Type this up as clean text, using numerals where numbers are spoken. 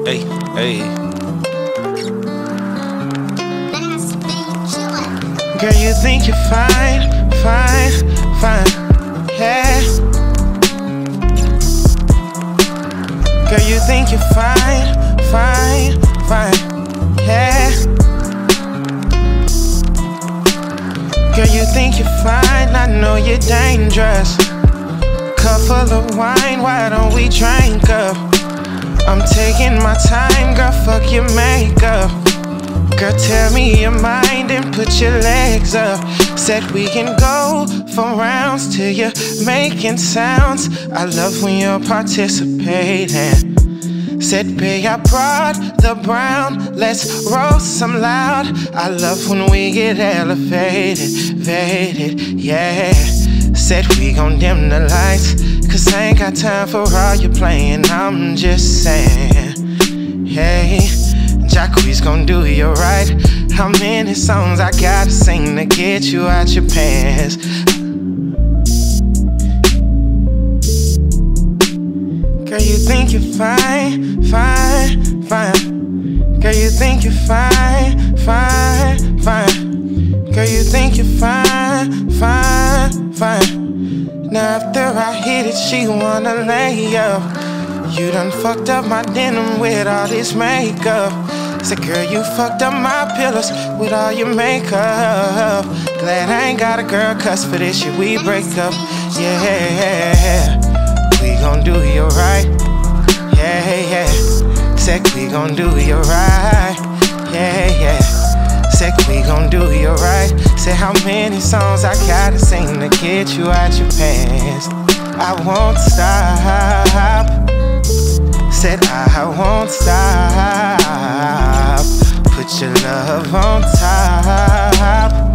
Hey, hey. Girl, you think you're fine, fine, fine, yeah. Girl, you think you're fine, fine, fine, yeah. Girl, you think you're fine, I know you're dangerous. Cup full of wine, why don't we drink up? I'm taking my time, girl, fuck your makeup. Girl, tell me your mind and put your legs up. Said we can go for rounds till you're making sounds. I love when you're participating. Said, babe, I brought the brown, let's roll some loud. I love when we get elevated, yeah. Said we gon' dim the lights, cause I ain't got time for all you playing, I'm just saying. Hey, Jacquees gon' do you right. How many songs I gotta sing to get you out your pants? Girl, you think you're fine, fine, fine. Girl, you think you're fine, fine, fine. Girl, you think you're fine, fine, fine. Now after I hit it, she wanna lay up. You done fucked up my denim with all this makeup. Said, girl, you fucked up my pillows with all your makeup. Glad I ain't got a girl cuss for this shit, we break up, yeah. We gon' do you right, yeah. Said we gon' do you right, yeah. Said we gon' do you right. Said how many songs I gotta sing to get you out your pants? I won't stop. Said I won't stop. Put your love on top.